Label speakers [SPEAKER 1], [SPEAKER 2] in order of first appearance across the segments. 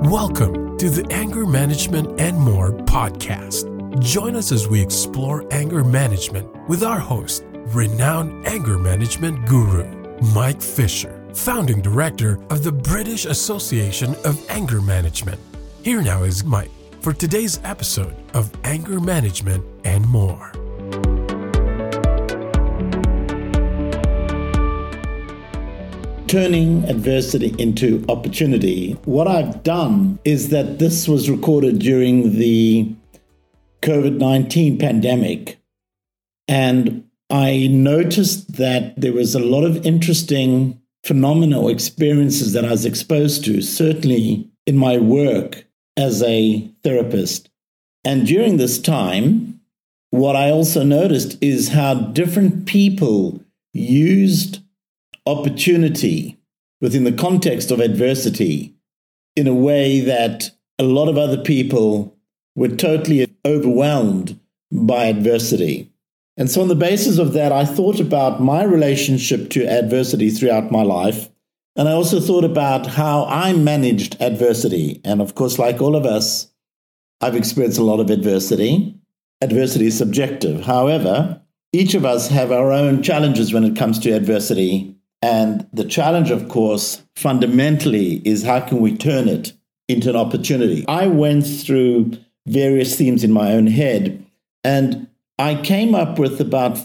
[SPEAKER 1] Welcome to the Anger Management and More podcast. Join us as we explore anger management with our host, renowned anger management guru, Mike Fisher, founding director of the British Association of Anger Management. Here now is Mike for today's episode of Anger Management and More.
[SPEAKER 2] Turning adversity into opportunity. What I've done is that this was recorded during the COVID-19 pandemic, and I noticed that there was a lot of interesting phenomena or experiences that I was exposed to, certainly in my work as a therapist. And during this time, what I also noticed is how different people used opportunity within the context of adversity in a way that a lot of other people were totally overwhelmed by adversity. And so on the basis of that, I thought about my relationship to adversity throughout my life. And I also thought about how I managed adversity. And of course, like all of us, I've experienced a lot of adversity. Adversity is subjective. However, each of us have our own challenges when it comes to adversity. And the challenge, of course, fundamentally is how can we turn it into an opportunity? I went through various themes in my own head, and I came up with about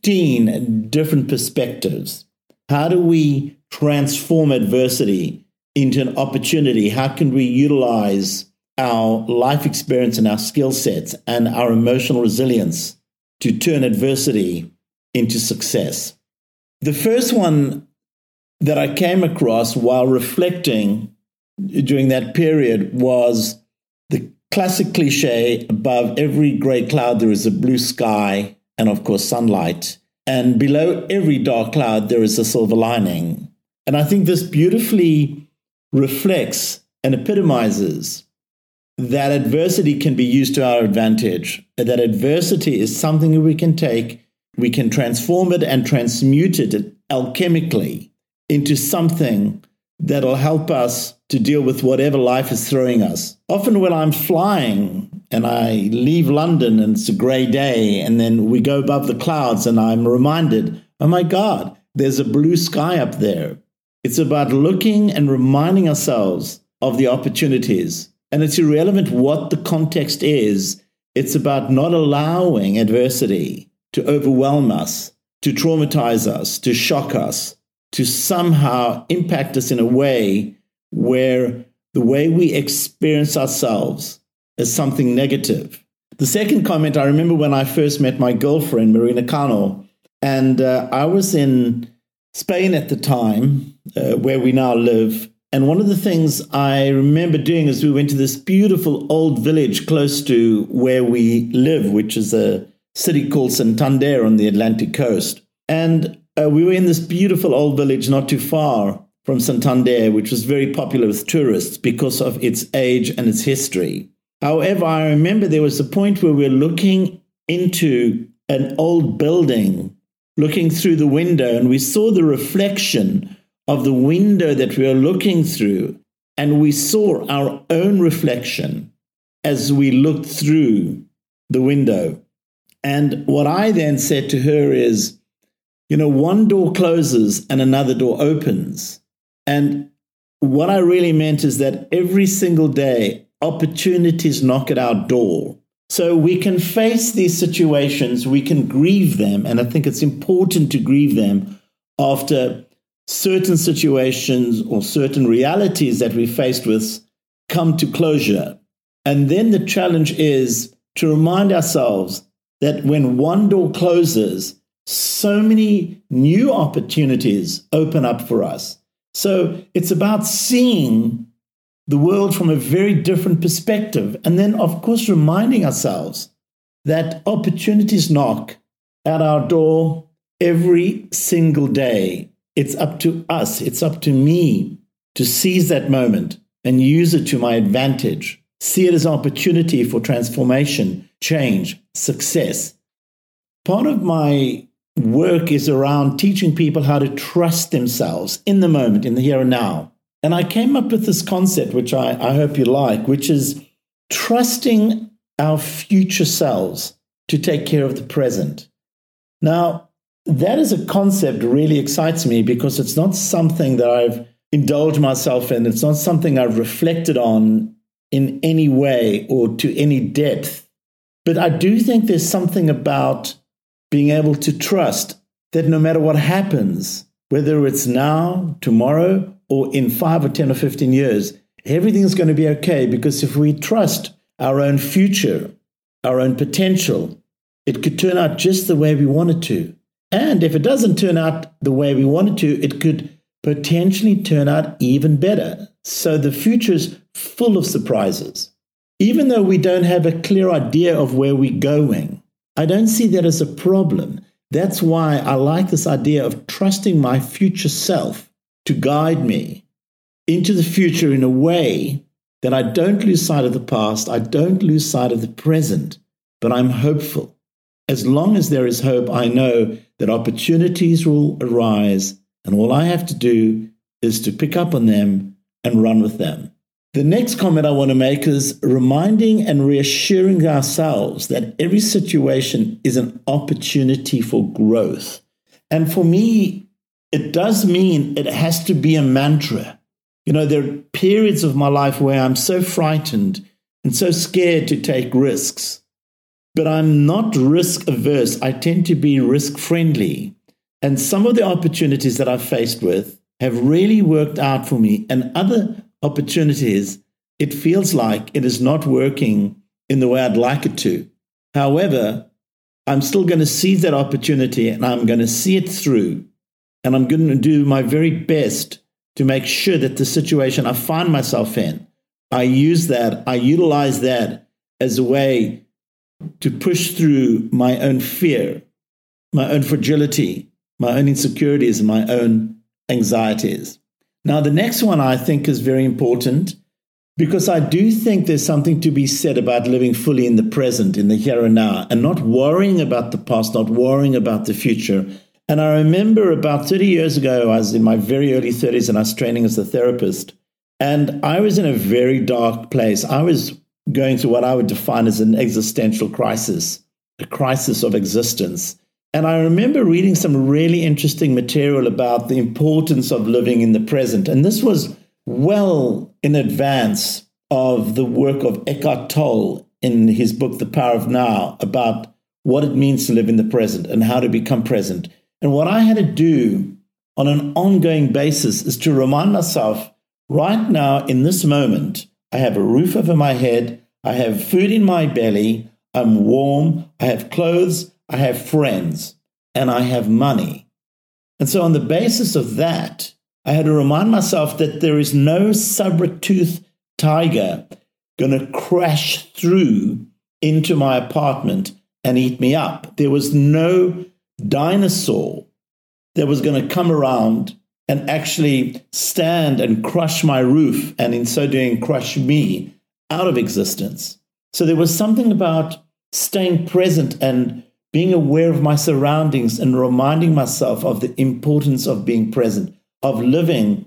[SPEAKER 2] 15 different perspectives. How do we transform adversity into an opportunity? How can we utilize our life experience and our skill sets and our emotional resilience to turn adversity into success? The first one that I came across while reflecting during that period was the classic cliche, above every grey cloud there is a blue sky and, of course, sunlight. And below every dark cloud there is a silver lining. And I think this beautifully reflects and epitomizes that adversity can be used to our advantage, that adversity is something we can take. We can transform it and transmute it alchemically into something that'll help us to deal with whatever life is throwing us. Often when I'm flying and I leave London and it's a grey day and then we go above the clouds and I'm reminded, oh my God, there's a blue sky up there. It's about looking and reminding ourselves of the opportunities. And it's irrelevant what the context is. It's about not allowing adversity to overwhelm us, to traumatize us, to shock us, to somehow impact us in a way where the way we experience ourselves is something negative. The second comment, I remember when I first met my girlfriend, Marina Cano, and I was in Spain at the time, where we now live. And one of the things I remember doing is we went to this beautiful old village close to where we live, which is a city called Santander on the Atlantic coast. And we were in this beautiful old village not too far from Santander, which was very popular with tourists because of its age and its history. However, I remember there was a point where we were looking into an old building, looking through the window, and we saw the reflection of the window that we were looking through, and we saw our own reflection as we looked through the window. And what I then said to her is, one door closes and another door opens. And what I really meant is that every single day, opportunities knock at our door. So we can face these situations, we can grieve them, and I think it's important to grieve them after certain situations or certain realities that we faced with come to closure. And then the challenge is to remind ourselves that when one door closes, so many new opportunities open up for us. So it's about seeing the world from a very different perspective. And then, of course, reminding ourselves that opportunities knock at our door every single day. It's up to us, it's up to me to seize that moment and use it to my advantage. See it as an opportunity for transformation, change, success. Part of my work is around teaching people how to trust themselves in the moment, in the here and now. And I came up with this concept, which I hope you like, which is trusting our future selves to take care of the present. Now, that is a concept that really excites me because it's not something that I've indulged myself in. It's not something I've reflected on in any way or to any depth. But I do think there's something about being able to trust that no matter what happens, whether it's now, tomorrow, or in 5 or 10 or 15 years, everything's going to be okay, because if we trust our own future, our own potential, it could turn out just the way we want it to. And if it doesn't turn out the way we want it to, it could potentially turn out even better. So the future is full of surprises. Even though we don't have a clear idea of where we're going, I don't see that as a problem. That's why I like this idea of trusting my future self to guide me into the future in a way that I don't lose sight of the past, I don't lose sight of the present, but I'm hopeful. As long as there is hope, I know that opportunities will arise, and all I have to do is to pick up on them and run with them. The next comment I want to make is reminding and reassuring ourselves that every situation is an opportunity for growth. And for me, it does mean it has to be a mantra. You know, there are periods of my life where I'm so frightened and so scared to take risks. But I'm not risk averse. I tend to be risk friendly. And some of the opportunities that I've faced with have really worked out for me. And other opportunities, it feels like it is not working in the way I'd like it to. However, I'm still going to seize that opportunity and I'm going to see it through. And I'm going to do my very best to make sure that the situation I find myself in, I utilize that as a way to push through my own fear, my own fragility, my own insecurities, and my own anxieties. Now, the next one I think is very important because I do think there's something to be said about living fully in the present, in the here and now, and not worrying about the past, not worrying about the future. And I remember about 30 years ago, I was in my very early 30s and I was training as a therapist. And I was in a very dark place. I was going through what I would define as an existential crisis, a crisis of existence. And I remember reading some really interesting material about the importance of living in the present. And this was well in advance of the work of Eckhart Tolle in his book, The Power of Now, about what it means to live in the present and how to become present. And what I had to do on an ongoing basis is to remind myself, right now, in this moment, I have a roof over my head, I have food in my belly, I'm warm, I have clothes, I have friends, and I have money. And so on the basis of that, I had to remind myself that there is no saber-toothed tiger going to crash through into my apartment and eat me up. There was no dinosaur that was going to come around and actually stand and crush my roof, and in so doing, crush me out of existence. So there was something about staying present and being aware of my surroundings and reminding myself of the importance of being present, of living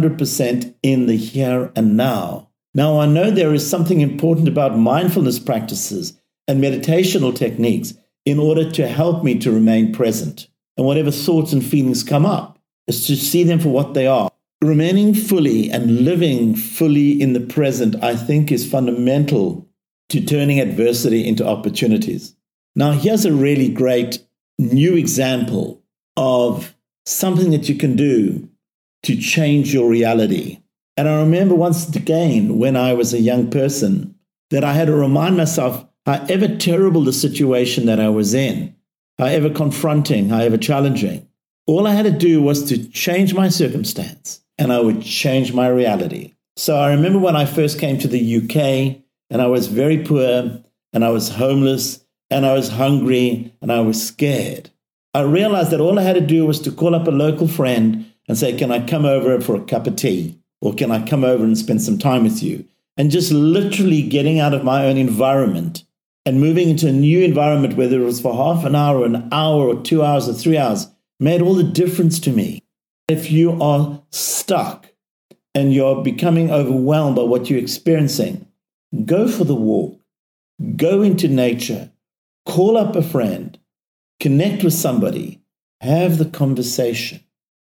[SPEAKER 2] 100% in the here and now. Now, I know there is something important about mindfulness practices and meditational techniques in order to help me to remain present. And whatever thoughts and feelings come up, is to see them for what they are. Remaining fully and living fully in the present, I think, is fundamental to turning adversity into opportunities. Now, here's a really great new example of something that you can do to change your reality. And I remember once again, when I was a young person, that I had to remind myself, however terrible the situation that I was in, however confronting, however challenging, all I had to do was to change my circumstance and I would change my reality. So I remember when I first came to the UK and I was very poor and I was homeless and I was hungry and I was scared. I realized that all I had to do was to call up a local friend and say, can I come over for a cup of tea? Or can I come over and spend some time with you? And just literally getting out of my own environment and moving into a new environment, whether it was for half an hour, an hour, or 2 hours, or 3 hours, made all the difference to me. If you are stuck and you're becoming overwhelmed by what you're experiencing, go for the walk, go into nature, call up a friend, connect with somebody, have the conversation.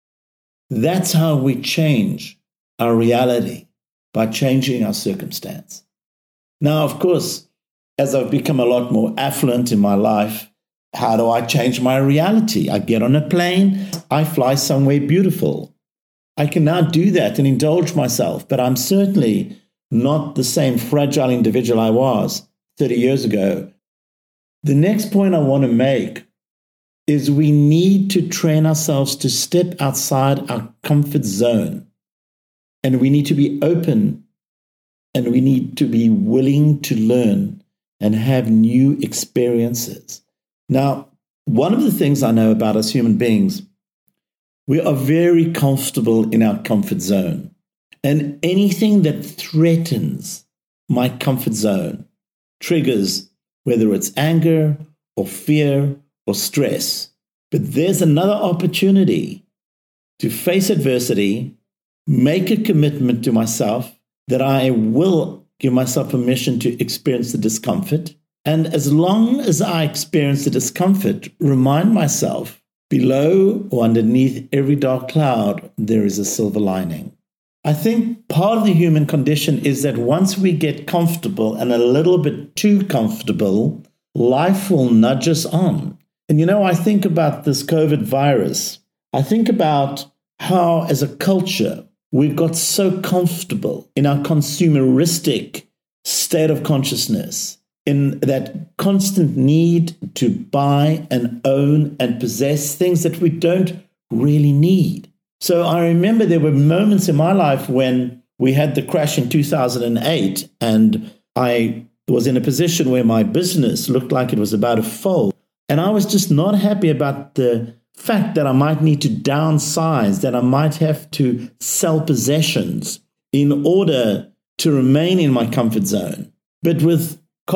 [SPEAKER 2] That's how we change our reality, by changing our circumstance. Now, of course, as I've become a lot more affluent in my life, how do I change my reality? I get on a plane, I fly somewhere beautiful. I can now do that and indulge myself, but I'm certainly not the same fragile individual I was 30 years ago. The next point I want to make is we need to train ourselves to step outside our comfort zone. And we need to be open, and we need to be willing to learn and have new experiences. Now, one of the things I know about us human beings, we are very comfortable in our comfort zone. And anything that threatens my comfort zone triggers, whether it's anger or fear or stress. But there's another opportunity to face adversity, make a commitment to myself that I will give myself permission to experience the discomfort. And as long as I experience the discomfort, remind myself, below or underneath every dark cloud, there is a silver lining. I think part of the human condition is that once we get comfortable and a little bit too comfortable, life will nudge us on. And I think about this COVID virus. I think about how, as a culture, we've got so comfortable in our consumeristic state of consciousness, in that constant need to buy and own and possess things that we don't really need. So I remember there were moments in my life when we had the crash in 2008, and I was in a position where my business looked like it was about to fold. And I was just not happy about the fact that I might need to downsize, that I might have to sell possessions in order to remain in my comfort zone. But with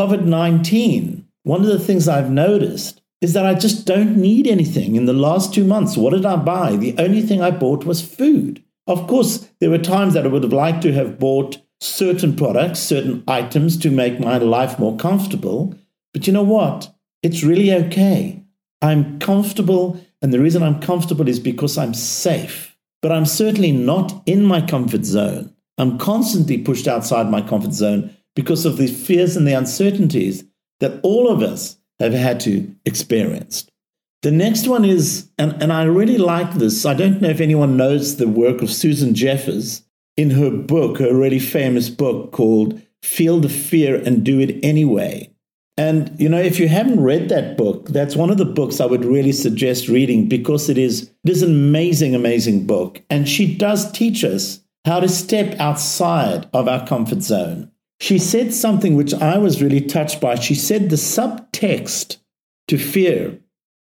[SPEAKER 2] COVID-19, one of the things I've noticed is that I just don't need anything. In the last 2 months, what did I buy? The only thing I bought was food. Of course, there were times that I would have liked to have bought certain products, certain items to make my life more comfortable. But you know what? It's really okay. I'm comfortable, and the reason I'm comfortable is because I'm safe. But I'm certainly not in my comfort zone. I'm constantly pushed outside my comfort zone because of the fears and the uncertainties that all of us have had to experience. The next one is, and I really like this, I don't know if anyone knows the work of Susan Jeffers in her book, her really famous book called Feel the Fear and Do It Anyway. And, if you haven't read that book, that's one of the books I would really suggest reading, because it is an amazing, amazing book. And she does teach us how to step outside of our comfort zone. She said something which I was really touched by. She said the subtext to fear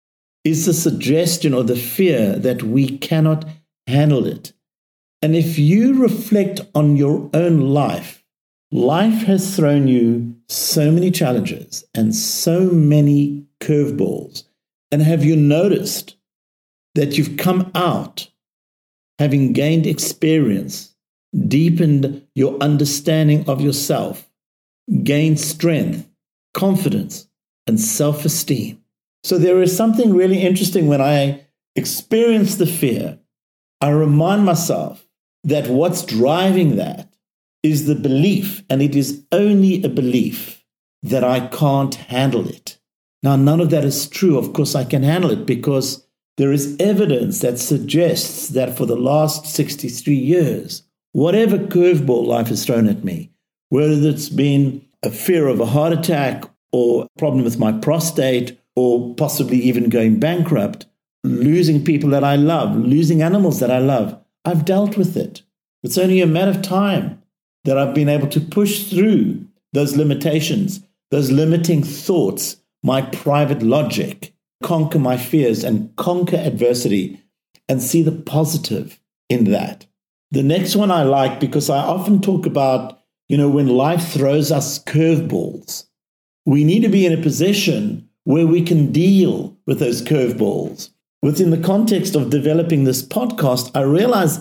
[SPEAKER 2] is the suggestion or the fear that we cannot handle it. And if you reflect on your own life, life has thrown you so many challenges and so many curveballs. And have you noticed that you've come out having gained experience, deepened your understanding of yourself, gained strength, confidence, and self-esteem? So there is something really interesting when I experience the fear. I remind myself that what's driving that is the belief, and it is only a belief, that I can't handle it. Now, none of that is true. Of course, I can handle it, because there is evidence that suggests that for the last 63 years, whatever curveball life has thrown at me, whether it's been a fear of a heart attack or a problem with my prostate, or possibly even going bankrupt, losing people that I love, losing animals that I love, I've dealt with it. It's only a matter of time that I've been able to push through those limitations, those limiting thoughts, my private logic, conquer my fears and conquer adversity and see the positive in that. The next one I like, because I often talk about, when life throws us curveballs, we need to be in a position where we can deal with those curveballs. Within the context of developing this podcast, I realized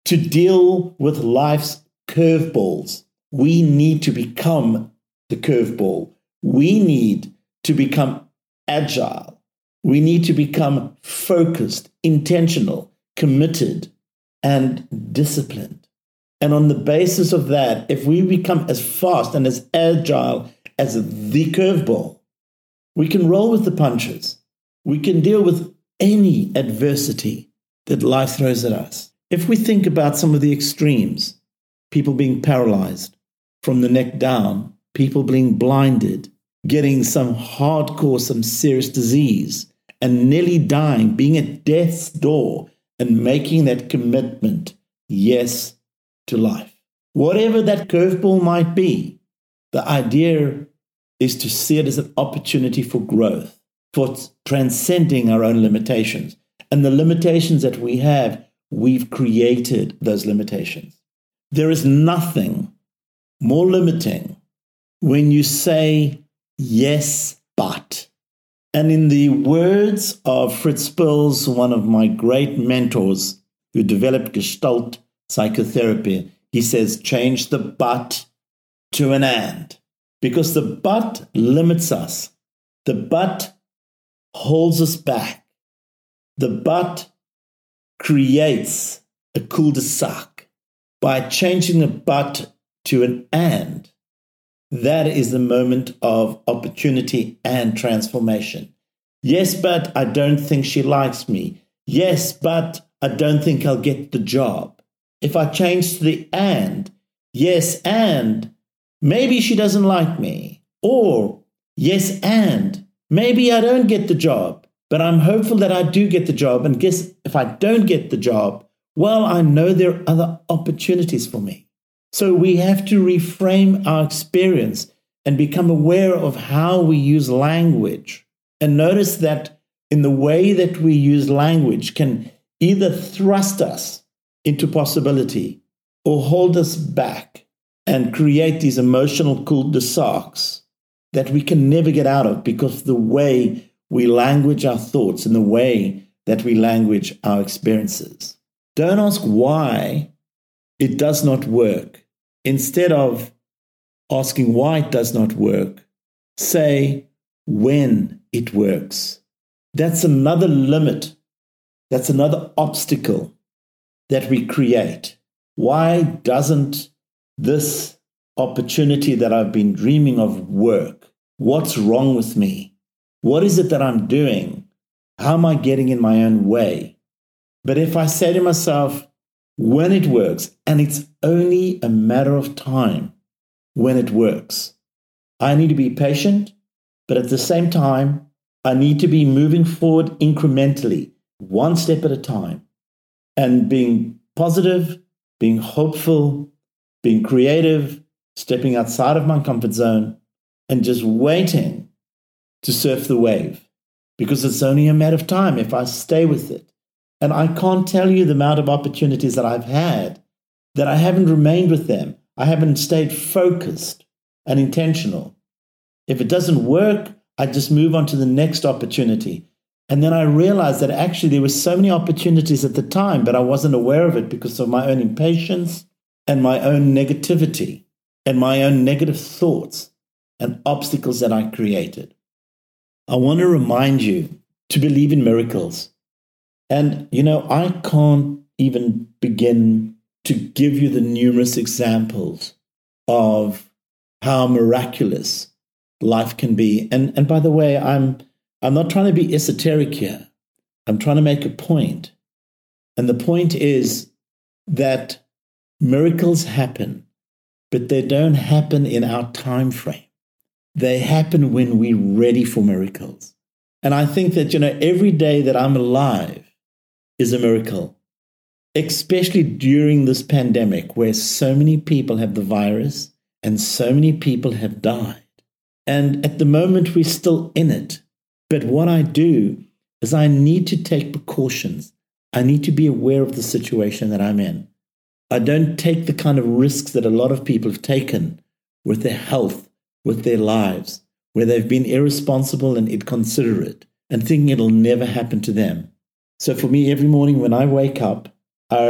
[SPEAKER 2] to deal with life's curveballs. We need to become the curveball. We need to become agile. We need to become focused, intentional, committed, and disciplined. And on the basis of that, if we become as fast and as agile as the curveball, we can roll with the punches. We can deal with any adversity that life throws at us. If we think about some of the extremes, people being paralyzed from the neck down, people being blinded, getting some hardcore, some serious disease, and nearly dying, being at death's door and making that commitment, yes, to life. Whatever that curveball might be, the idea is to see it as an opportunity for growth, for transcending our own limitations. And the limitations that we have, we've created those limitations. There is nothing more limiting when you say, yes, but. And in the words of Fritz Perls, one of my great mentors who developed Gestalt psychotherapy, he says, change the but to an and. Because the but limits us. The but holds us back. The but creates a cul-de-sac. By changing the but to an and, that is the moment of opportunity and transformation. Yes, but I don't think she likes me. Yes, but I don't think I'll get the job. If I change to the and, yes, and maybe she doesn't like me. Or, yes, and maybe I don't get the job, but I'm hopeful that I do get the job. And guess if I don't get the job, well, I know there are other opportunities for me. So we have to reframe our experience and become aware of how we use language. And notice that in the way that we use language can either thrust us into possibility or hold us back and create these emotional cul-de-sacs that we can never get out of because of the way we language our thoughts and the way that we language our experiences. Don't ask why it does not work. Instead of asking why it does not work, say when it works. That's another limit. That's another obstacle that we create. Why doesn't this opportunity that I've been dreaming of work? What's wrong with me? What is it that I'm doing? How am I getting in my own way? But if I say to myself, when it works, and it's only a matter of time when it works, I need to be patient, but at the same time, I need to be moving forward incrementally, one step at a time, and being positive, being hopeful, being creative, stepping outside of my comfort zone, and just waiting to surf the wave, because it's only a matter of time if I stay with it. And I can't tell you the amount of opportunities that I've had that I haven't remained with them. I haven't stayed focused and intentional. If it doesn't work, I just move on to the next opportunity. And then I realized that actually there were so many opportunities at the time, but I wasn't aware of it because of my own impatience and my own negativity and my own negative thoughts and obstacles that I created. I want to remind you to believe in miracles. And, I can't even begin to give you the numerous examples of how miraculous life can be. And by the way, I'm not trying to be esoteric here. I'm trying to make a point. And the point is that miracles happen, but they don't happen in our time frame. They happen when we're ready for miracles. And I think that, every day that I'm alive is a miracle, especially during this pandemic where so many people have the virus and so many people have died. And at the moment, we're still in it. But what I do is I need to take precautions. I need to be aware of the situation that I'm in. I don't take the kind of risks that a lot of people have taken with their health, with their lives, where they've been irresponsible and inconsiderate and thinking it'll never happen to them. So for me, every morning when I wake up, I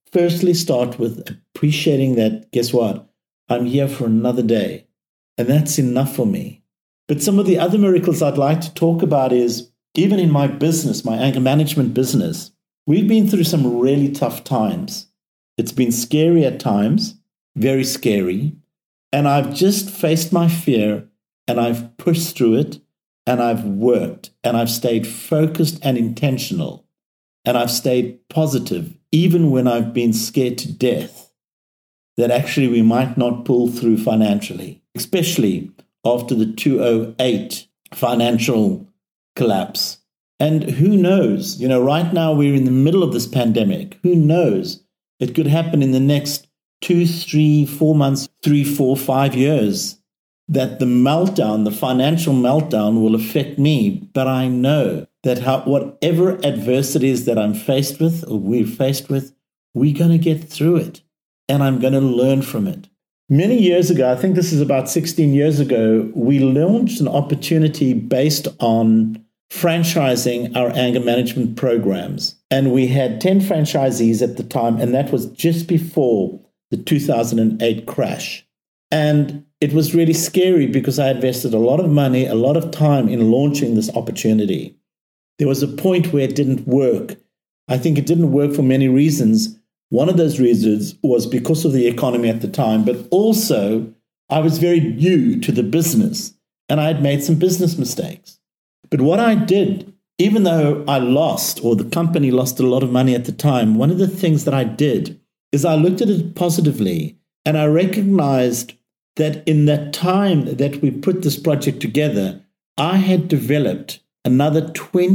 [SPEAKER 2] firstly start with appreciating that, guess what? I'm here for another day. And that's enough for me. But some of the other miracles I'd like to talk about is, even in my business, my anger management business, we've been through some really tough times. It's been scary at times, very scary. And I've just faced my fear and I've pushed through it and I've worked and I've stayed focused and intentional and I've stayed positive, even when I've been scared to death that actually we might not pull through financially, especially after the 2008 financial collapse. And who knows, right now we're in the middle of this pandemic. Who knows? It could happen in the next 2, 3, 4 months, 3, 4, 5 years, that the meltdown, the financial meltdown will affect me. But I know that whatever adversities that I'm faced with or we're faced with, we're going to get through it. And I'm going to learn from it. Many years ago, I think this is about 16 years ago, we launched an opportunity based on franchising our anger management programs. And we had 10 franchisees at the time, and that was just before the 2008 crash. And it was really scary because I invested a lot of money, a lot of time in launching this opportunity. There was a point where it didn't work. I think it didn't work for many reasons. One of those reasons was because of the economy at the time, but also I was very new to the business and I had made some business mistakes. But what I did, even though I lost, or the company lost a lot of money at the time, one of the things that I did is I looked at it positively and I recognized that in that time that we put this project together, I had developed another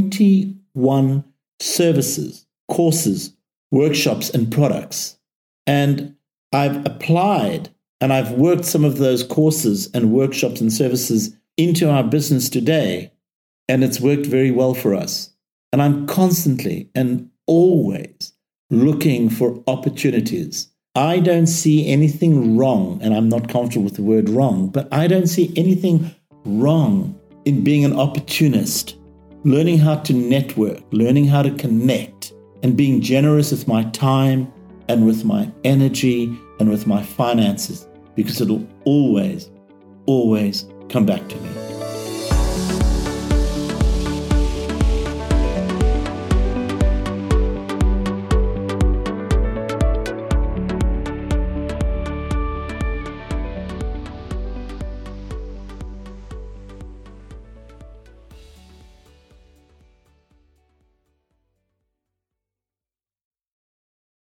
[SPEAKER 2] 21 services, courses, workshops, and products. And I've applied and I've worked some of those courses and workshops and services into our business today. And it's worked very well for us. And I'm constantly and always looking for opportunities. I don't see anything wrong, and I'm not comfortable with the word wrong, but I don't see anything wrong in being an opportunist, learning how to network, learning how to connect, and being generous with my time and with my energy and with my finances, because it'll always, always come back to me.